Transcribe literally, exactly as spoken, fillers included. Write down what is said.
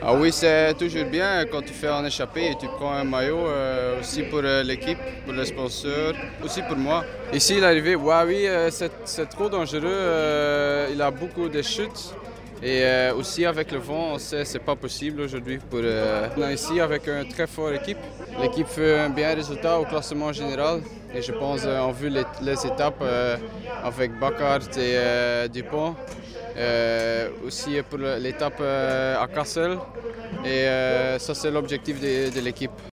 Ah oui, c'est toujours bien quand tu fais un échappé et tu prends un maillot euh, aussi pour euh, l'équipe, pour les sponsors, aussi pour moi. Ici, l'arrivée, ouais, oui, euh, c'est, c'est trop dangereux. euh, il a beaucoup de chutes. Et euh, aussi avec le vent, on sait que ce n'est pas possible aujourd'hui. Pour, euh, on est ici avec une très forte équipe. L'équipe fait un bien résultat au classement général. Et je pense qu'on a vu les, les étapes euh, avec Bacard et euh, Dupont. Euh, aussi pour l'étape euh, à Kassel. Et euh, ça, c'est l'objectif de, de l'équipe.